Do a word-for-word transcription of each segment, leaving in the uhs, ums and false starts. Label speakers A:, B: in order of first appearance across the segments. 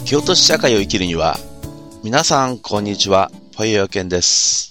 A: 気落とし社会を生きるには、皆さんこんにちは、ファイヤーケンです。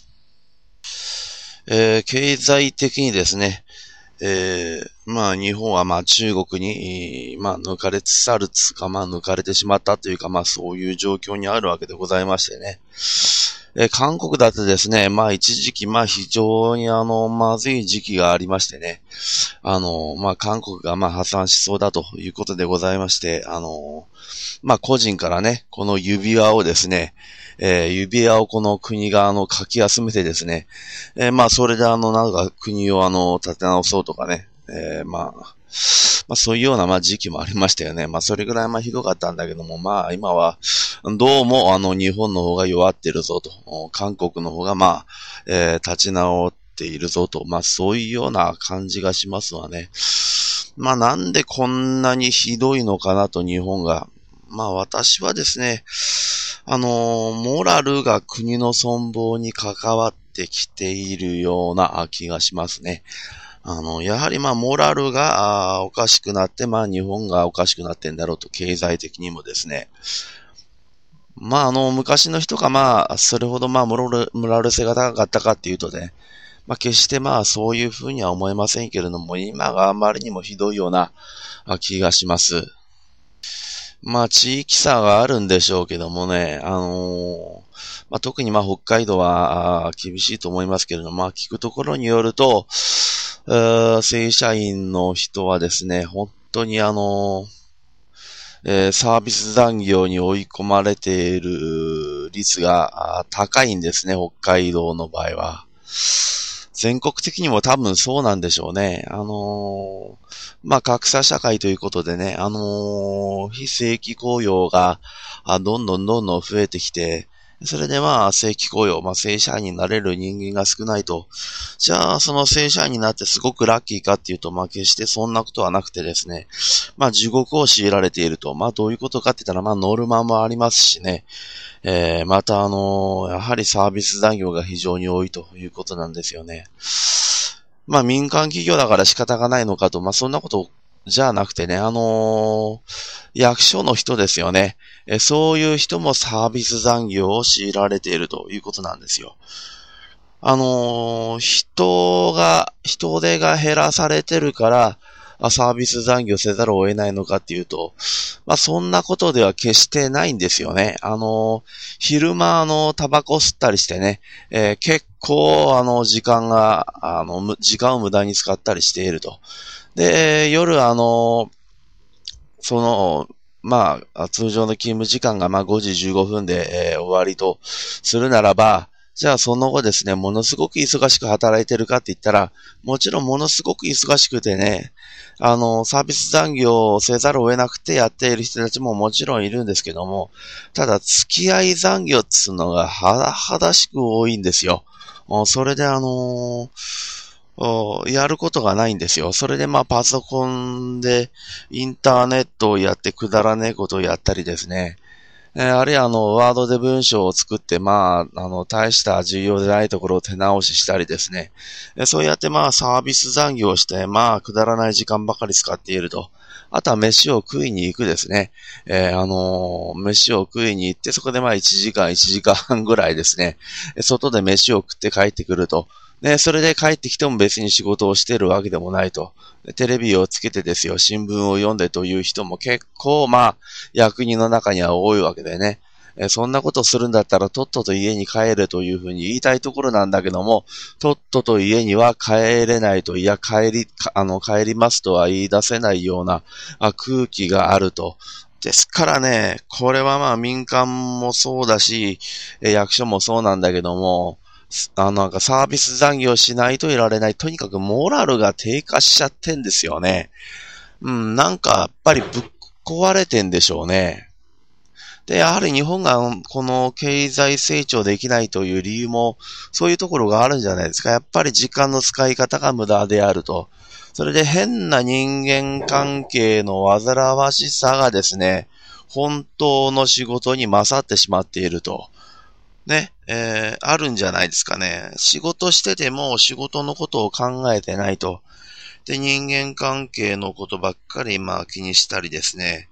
A: えー、経済的にですね、えー、まあ日本はまあ中国に、まあ抜かれつつあるつか、まあ抜かれてしまったというか、まあそういう状況にあるわけでございましてね。えー、韓国だってですね、まあ一時期まあ非常にあの、まずい時期がありましてね、あの、まあ韓国がまあ破産しそうだということでございまして、あの、まあ個人からね、この指輪をですね、えー、指輪をこの国があの書き集めてですね、えー、まあそれであのなんか国をあの立て直そうとかね、えー、まあ、まあそういうようなまあ時期もありましたよね。まあそれぐらいまあひどかったんだけども、まあ今はどうもあの日本の方が弱ってるぞと、韓国の方がまあ、えー、立ち直っているぞと、まあそういうような感じがしますわね。まあなんでこんなにひどいのかなと日本が。まあ私はですね、あの、モラルが国の存亡に関わってきているような気がしますね。あの、やはりまあモラルがおかしくなって、まあ日本がおかしくなってんだろうと、経済的にもですね。まああの、昔の人がまあ、それほどまあモラル、モラル性が高かったかっていうとね、まあ決してまあそういうふうには思えませんけれども、今があまりにもひどいような気がします。まあ地域差があるんでしょうけどもね、あのー、まあ特にまあ北海道は厳しいと思いますけれども、まあ聞くところによると、正社員の人はですね、本当にあのーえー、サービス残業に追い込まれている率が高いんですね、北海道の場合は。全国的にも多分そうなんでしょうね。あのー、まあ、格差社会ということでね、あのー、非正規雇用が、あ、どんどんどんどん増えてきて、それでまあ、正規雇用、まあ、正社員になれる人間が少ないと。じゃあ、その正社員になってすごくラッキーかっていうと、まあ、決してそんなことはなくてですね。まあ、地獄を強いられていると。まあ、どういうことかって言ったら、まあ、ノルマもありますしね。えー、また、あのー、やはりサービス残業が非常に多いということなんですよね。まあ、民間企業だから仕方がないのかと、まあ、そんなことじゃなくてね、あのー、役所の人ですよね。え、そういう人もサービス残業を強いられているということなんですよ。あのー、人が、人手が減らされてるから、サービス残業せざるを得ないのかっていうと、まあそんなことでは決してないんですよね。あの、昼間あの、タバコ吸ったりしてね、えー、結構あの、時間が、あの、時間を無駄に使ったりしていると。で、夜あの、その、まあ、通常の勤務時間がまあごじじゅうごふんで、えー、終わりとするならば、じゃあその後ですね、ものすごく忙しく働いてるかって言ったら、もちろんものすごく忙しくてね、あの、サービス残業をせざるを得なくてやっている人たちももちろんいるんですけども、ただ付き合い残業っつうのがはだしく多いんですよ。それであのー、やることがないんですよ。それでまあパソコンでインターネットをやってくだらねえことをやったりですね。えー、あるいはあの、ワードで文章を作って、まあ、あの、大した重要でないところを手直ししたりですね。えー、そうやってまあ、サービス残業をして、まあ、くだらない時間ばかり使っていると。あとは飯を食いに行くですね。えー、あのー、飯を食いに行って、そこでまあ、いちじかん、いちじかんぐらいですね。外で飯を食って帰ってくると。ね、それで帰ってきても別に仕事をしているわけでもないと。テレビをつけてですよ、新聞を読んでという人も結構、まあ、役人の中には多いわけでね。えそんなことするんだったらとっとと家に帰れというふうに言いたいところなんだけども、とっとと家には帰れないと、いや、帰り、あの、帰りますとは言い出せないような空気があると。ですからね、これはまあ民間もそうだし、役所もそうなんだけども、あの、なんかサービス残業しないといられない。とにかくモラルが低下しちゃってんですよね。うん、なんかやっぱりぶっ壊れてんでしょうね。で、やはり日本がこの経済成長できないという理由も、そういうところがあるんじゃないですか。やっぱり時間の使い方が無駄であると。それで変な人間関係の煩わしさがですね、本当の仕事に勝ってしまっていると。ね、えー、あるんじゃないですかね。仕事してても仕事のことを考えてないと。で、人間関係のことばっかりまあ気にしたりですね。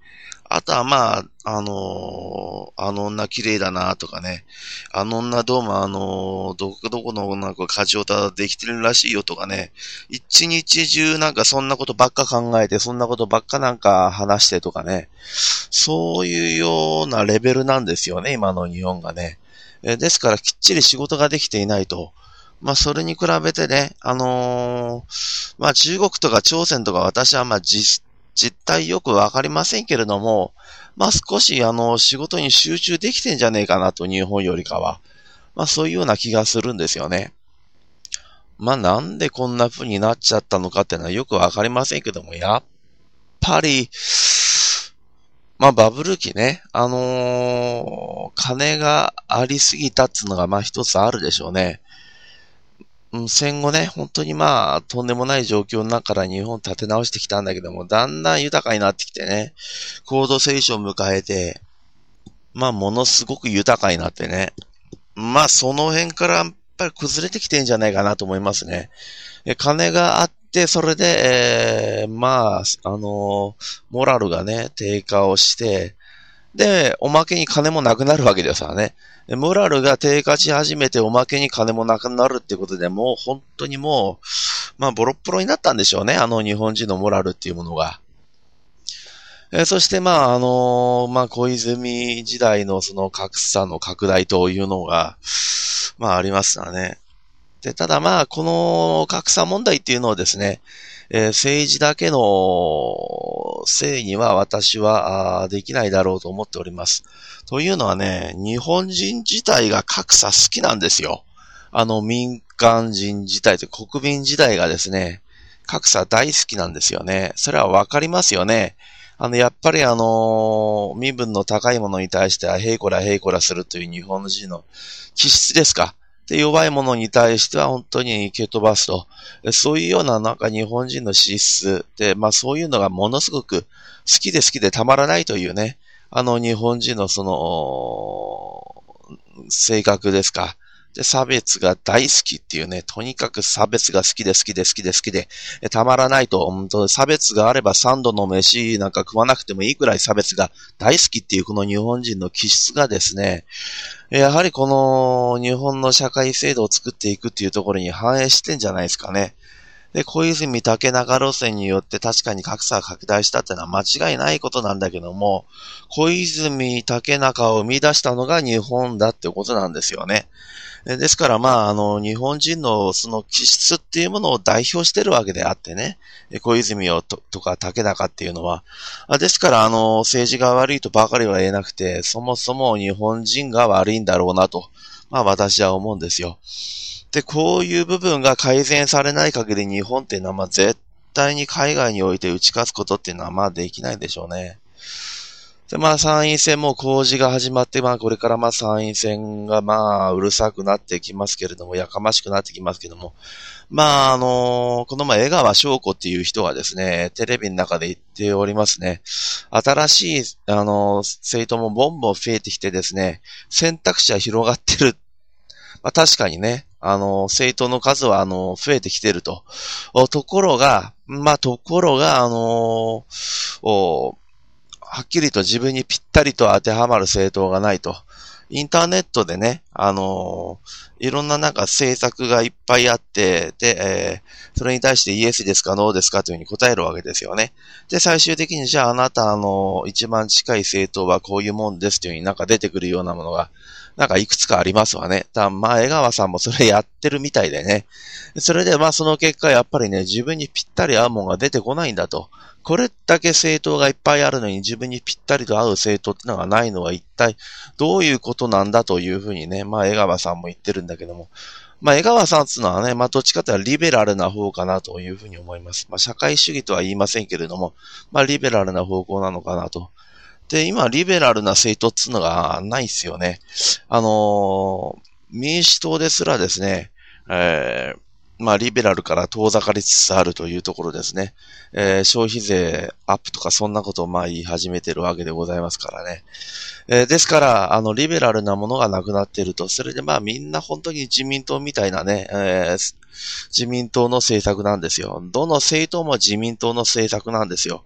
A: あとはまあ、あのーあの女綺麗だなとかね、あの女どうもあのーどこどこの女の子が過剰たできてるらしいよとかね、一日中なんかそんなことばっか考えて、そんなことばっかなんか話してとかね、そういうようなレベルなんですよね、今の日本がね。えーですからきっちり仕事ができていないと。まあそれに比べてね、あのーまあ中国とか朝鮮とか私はまあ実実態よくわかりませんけれども、まあ少しあの仕事に集中できてんじゃねえかなと、日本よりかは。まあそういうような気がするんですよね。まあなんでこんな風になっちゃったのかっていうのはよくわかりませんけども、やっぱり、まあバブル期ね、あのー金がありすぎたっていうのがまあ一つあるでしょうね。うん、戦後ね、本当にまあ、とんでもない状況の中から日本立て直してきたんだけども、だんだん豊かになってきてね、高度成長を迎えて、まあ、ものすごく豊かになってね、まあ、その辺からやっぱり崩れてきてんじゃないかなと思いますね。え金があって、それで、えー、まあ、あのーモラルがね、低下をして、で、おまけに金もなくなるわけですからね。モラルが低下し始めておまけに金もなくなるってことで、もう本当にもう、まあボロッボロになったんでしょうね。あの日本人のモラルっていうものが。えーそしてまああのーまあ小泉時代のその格差の拡大というのが、まあありますわね。で、ただまあこの格差問題っていうのをですね、えー政治だけのせいには私はあーできないだろうと思っております。というのはね、日本人自体が格差好きなんですよ。あの民間人自体と国民自体がですね、格差大好きなんですよね。それはわかりますよね。あの、やっぱりあの身分の高いものに対しては、へいこらへいこらするという日本人の気質ですか。で、弱いものに対しては本当に蹴飛ばすと。そういうようななんか日本人の資質で、まあそういうのがものすごく好きで好きでたまらないというね、あの日本人のその、性格ですか。で、差別が大好きっていうね、とにかく差別が好きで好きで好きで好きで、えたまらないと、本当差別があれば三度の飯なんか食わなくてもいいくらい差別が大好きっていうこの日本人の気質がですね、やはりこの日本の社会制度を作っていくっていうところに反映してんじゃないですかね。で、小泉竹中路線によって確かに格差が拡大したってのは間違いないことなんだけども、小泉竹中を生み出したのが日本だってことなんですよね。ですからまあ、あの、日本人のその気質っていうものを代表してるわけであってね、小泉をととか竹中っていうのは、ですからあの、政治が悪いとばかりは言えなくて、そもそも日本人が悪いんだろうなと、まあ私は思うんですよ。で、こういう部分が改善されない限り日本っていうのはまあ絶対に海外において打ち勝つことっていうのはまあできないでしょうね。で、まあ参院選も公示が始まって、まあこれからまあ参院選がまあうるさくなってきますけれども、やかましくなってきますけども、まああのこの前江川翔子っていう人がですね、テレビの中で言っておりますね。新しい、あの政党もボンボン増えてきてですね、選択肢は広がってる。まあ確かにね、あの政党の数はあの増えてきてると。ところが、まあところが、あのおはっきりと自分にぴったりと当てはまる政党がないと。インターネットでね、あのー、いろんななんか政策がいっぱいあって、で、えー、それに対してイエスですかノーですかというふうに答えるわけですよね。で、最終的にじゃああなたあのー、一番近い政党はこういうもんですというふうになんか出てくるようなものが、なんかいくつかありますわね。だまあ、江川さんもそれやってるみたいでね。それでまあその結果やっぱりね、自分にぴったり合うもんが出てこないんだと。これだけ政党がいっぱいあるのに自分にぴったりと合う政党ってのがないのは一体どういうことなんだというふうにね、まあ江川さんも言ってるんだけども。まあ江川さんっていうのはね、まあどっちかというとリベラルな方かなというふうに思います。まあ社会主義とは言いませんけれども、まあリベラルな方向なのかなと。で、今リベラルな政党っていうのがないっすよね。あのー、民主党ですらですね、えーまあ、リベラルから遠ざかりつつあるというところですね。えー、消費税アップとかそんなことをまあ言い始めてるわけでございますからね。えー、ですから、あの、リベラルなものがなくなっていると。それでまあみんな本当に自民党みたいなね、えー、自民党の政策なんですよ。どの政党も自民党の政策なんですよ。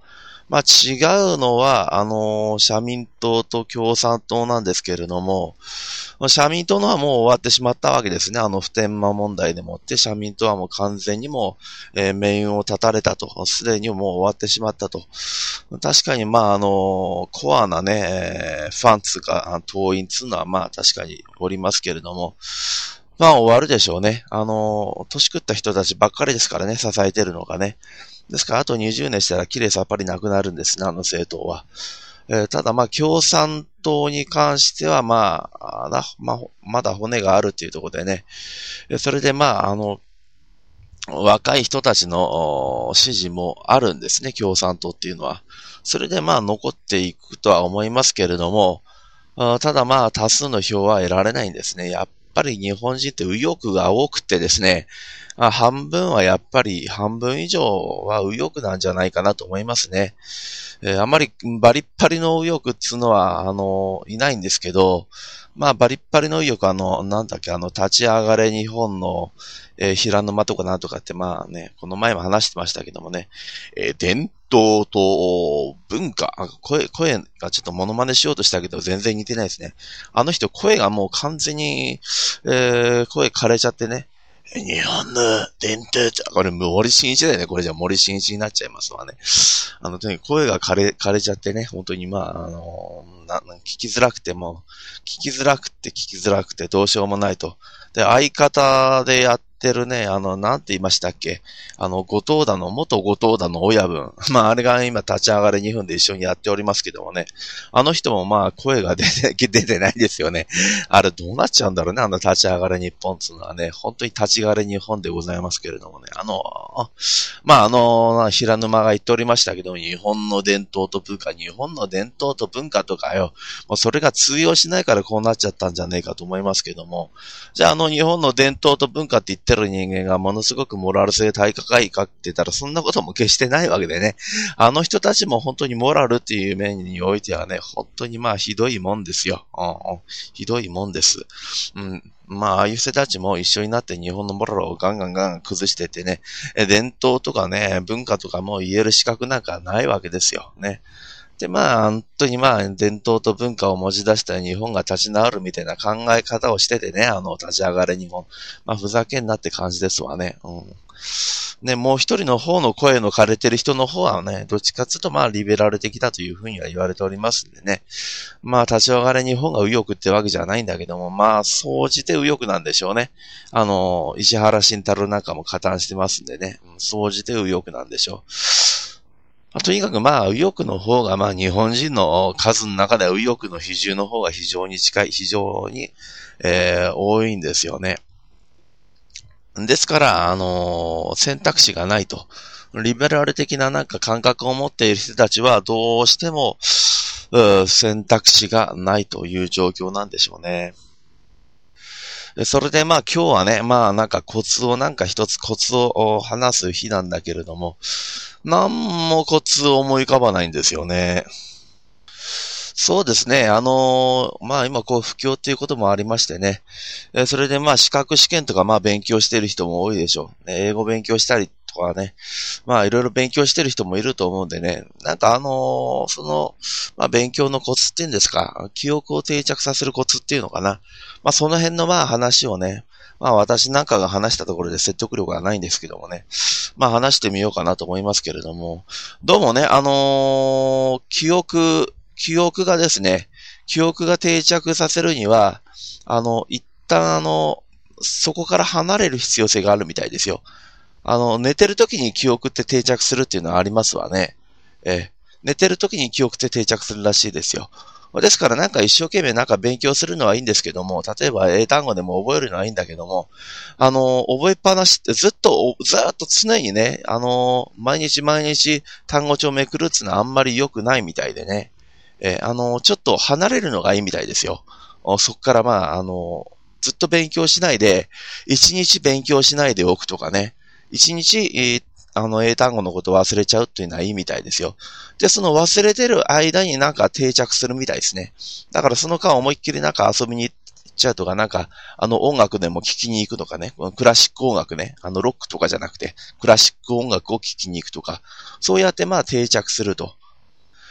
A: まあ違うのは、あの、社民党と共産党なんですけれども、社民党のはもう終わってしまったわけですね。あの普天間問題でもって、社民党はもう完全にもう、えー、命運を絶たれたと。すでにもう終わってしまったと。確かに、まああの、コアなね、えー、ファンツか、党員つうのはまあ確かにおりますけれども、まあ終わるでしょうね。あの、年食った人たちばっかりですからね、支えてるのがね。ですから、あとにじゅうねんしたらきれいさっぱりなくなるんですね、あの政党は。えー、ただ、まあ、共産党に関しては、まあ、あまあ、まだ骨があるというところでね。それで、まあ、あの、若い人たちの支持もあるんですね、共産党っていうのは。それで、まあ、残っていくとは思いますけれども、ただ、まあ、多数の票は得られないんですね。やっぱり日本人って右翼が多くてですね、半分はやっぱり、半分以上は右翼なんじゃないかなと思いますね。えー、あまりバリッパリの右翼っつうのは、あの、いないんですけど、まあ、バリッパリの右翼、あの、なんだっけ、あの、立ち上がれ日本の、えー、平沼とかなんとかって、まあね、この前も話してましたけどもね、えー、伝統と文化、声、声がちょっとモノマネしようとしたけど、全然似てないですね。あの人、声がもう完全に、えー、声枯れちゃってね、日本の伝統って、これ森進一だよね。これじゃ森進一になっちゃいますわね。あの、とにかく声が枯れ、枯れちゃってね、本当にまあ、あの、な、聞きづらくても、聞きづらくて聞きづらくてどうしようもないと。で、相方でやってるね、あの、なんて言いましたっけ？あの、後藤田の、元後藤田の親分。まあ、あれが今立ち上がれにふんで一緒にやっておりますけどもね。あの人もまあ、声が出て、出てないですよね。あれどうなっちゃうんだろうね、あの立ち上がれ日本っていうのはね。本当に立ち上がれ日本でございますけれどもね。あの、まあ、あの、平沼が言っておりましたけども、日本の伝統と文化、日本の伝統と文化とかよ。もうそれが通用しないからこうなっちゃったんじゃねえかと思いますけども。じゃあ、あの日本の伝統と文化って言ってる人間がものすごくモラル性高いかって言ったらそんなことも決してないわけでね。あの人たちも本当にモラルっていう面においてはね、本当にまあひどいもんですよ。うんうん、ひどいもんです。うん。まあ、ああいう人たちも一緒になって日本のモラルをガンガンガン崩してってね、伝統とかね、文化とかも言える資格なんかないわけですよ。ね。で、まあ、本当にまあ、伝統と文化を持ち出した日本が立ち直るみたいな考え方をしててね、あの、立ち上がれ日本。まあ、ふざけんなって感じですわね。うん。ね、もう一人の方の声の枯れてる人の方はね、どっちかっていうとまあ、リベラル的だというふうには言われておりますんでね。まあ、立ち上がれ日本が右翼ってわけじゃないんだけども、まあ、総じて右翼なんでしょうね。あの、石原慎太郎なんかも加担してますんでね。総じて右翼なんでしょう。とにかくまあ、右翼の方がまあ、日本人の数の中では右翼の比重の方が非常に近い、非常に、えー、多いんですよね。ですから、あのー、選択肢がないと。リベラル的ななんか感覚を持っている人たちはどうしても、選択肢がないという状況なんでしょうね。それでまあ今日はね、まあなんかコツをなんか一つコツを話す日なんだけれども、なんもコツを思い浮かばないんですよね。そうですね。あのー、まあ今こう不況っていうこともありましてね。えー、それでまあ資格試験とかまあ勉強している人も多いでしょう。ね、英語勉強したりとかね。まあいろいろ勉強してる人もいると思うんでね。なんかあのー、その、まあ勉強のコツっていうんですか。記憶を定着させるコツっていうのかな。まあその辺のまあ話をね。まあ私なんかが話したところで説得力がないんですけどもね。まあ話してみようかなと思いますけれども。どうもね、あのー、記憶、記憶がですね、記憶が定着させるには、あの、一旦あの、そこから離れる必要性があるみたいですよ。あの、寝てる時に記憶って定着するっていうのはありますわね。え、寝てる時に記憶って定着するらしいですよ。ですからなんか一生懸命なんか勉強するのはいいんですけども、例えば英単語でも覚えるのはいいんだけども、あの、覚えっぱなしってずっと、ずっと常にね、あの、毎日毎日単語帳めくるっていうのはあんまり良くないみたいでね。えー、あの、ちょっと離れるのがいいみたいですよ。そこからまあ、あの、ずっと勉強しないで、一日勉強しないでおくとかね。一日、えー、あの、英単語のことを忘れちゃうっていうのはいいみたいですよ。で、その忘れてる間になんか定着するみたいですね。だからその間思いっきりなんか遊びに行っちゃうとか、なんか、あの音楽でも聴きに行くとかね。クラシック音楽ね。あのロックとかじゃなくて、クラシック音楽を聴きに行くとか。そうやってまあ定着すると。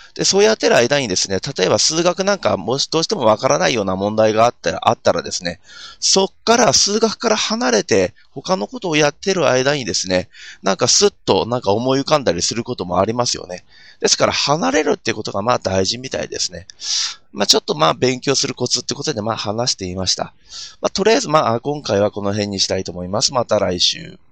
A: で、そうやってる間にですね、例えば数学なんかもしどうしてもわからないような問題があったら、あったらですね、そっから数学から離れて他のことをやってる間にですね、なんかスッとなんか思い浮かんだりすることもありますよね。ですから離れるってことがまあ大事みたいですね。まあちょっとまあ勉強するコツってことでまあ話してみました。まあとりあえずまあ今回はこの辺にしたいと思います。また来週。